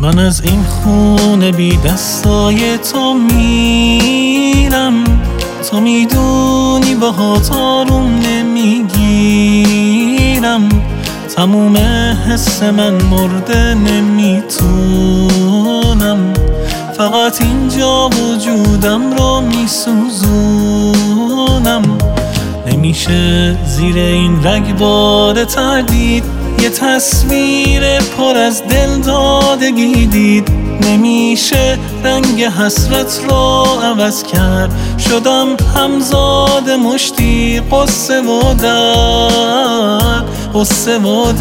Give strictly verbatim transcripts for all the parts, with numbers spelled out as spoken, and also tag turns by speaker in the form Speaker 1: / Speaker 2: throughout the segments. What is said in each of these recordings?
Speaker 1: من از این خونه بی دستای تو میرم، تو میدونی باهات آروم نمیگیرم، تموم حس من مرده نمیتونم، فقط اینجا وجودم رو میسوزونم. نمیشه زیر این رگبار تردید یه تصویر پر از دل دادگی دید، نمیشه رنگ حسرت رو عوض کرد، شدم همزاد مشتی قصه و درد، قصه و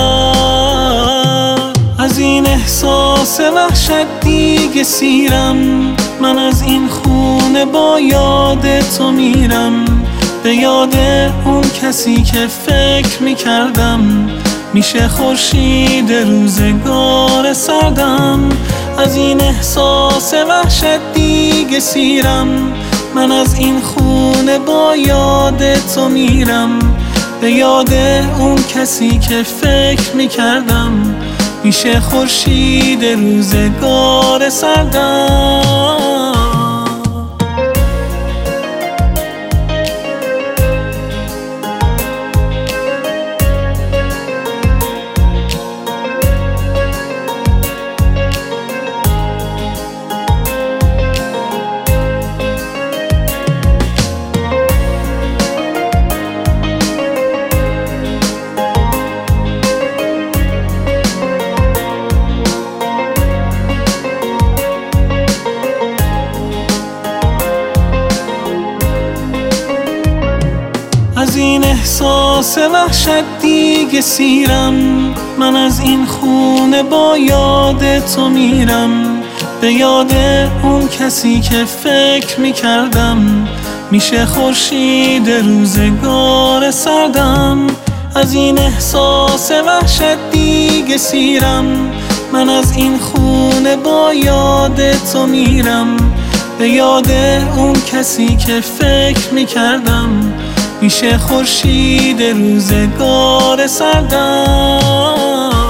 Speaker 1: درد. از این احساس وحشت دیگه سیرم، من از این خونه با یاد تو میرم، به یاد اون کسی که فکر میکردم میشه خورشید روزگار سردم. از این احساس وحشت دیگه سیرم، من از این خونه با یاد تو میرم، به یاد اون کسی که فکر میکردم میشه خورشید روزگار سردم. از این احساس وحشت دیگه سیرم، من از این خونه با یاد تو میرم، به یاد اون کسی که فکر میکردم میشه خورشید روزگار سردم. از این احساس وحشت دیگه سیرم، من از این خونه با یاد تو میرم، به یاد اون کسی که فکر میکردم میشه خورشید روزگار سردم.